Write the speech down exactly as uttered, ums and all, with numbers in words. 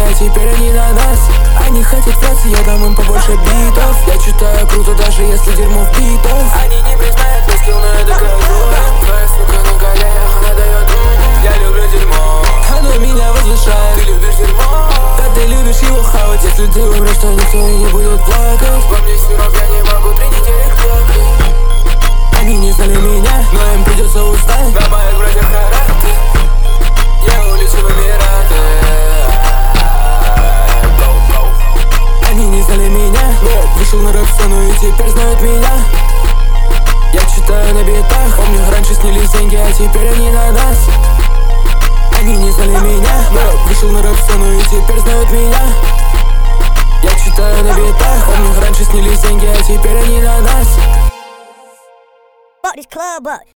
а теперь они на нас. Они хотят враться, я дам им побольше битов. Я читаю круто, даже если дерьмо в битах. Они не признают мой скилл, но я докажу. Твоя сука на коленях, она дает ум. Я люблю дерьмо, оно меня возвышает. Ты любишь дерьмо, да ты любишь его хавать. Если ты умрешь, то никто и не будет плакать. Во мне сирот, я не могу три недели плакать. Они не знали меня, но им придется узнать. На моих братьях карате я улечу в Эмираты. Они не знали меня, но я вышел на рэп-сцену и теперь знают меня. Я читаю на битах, помню, раньше снились деньги, а теперь они на нас. Они не знали меня, но я вышел на рэп-сцену и теперь знают меня. Я читаю на битах, помню, раньше снились деньги, а теперь они на нас. Fuck this club up.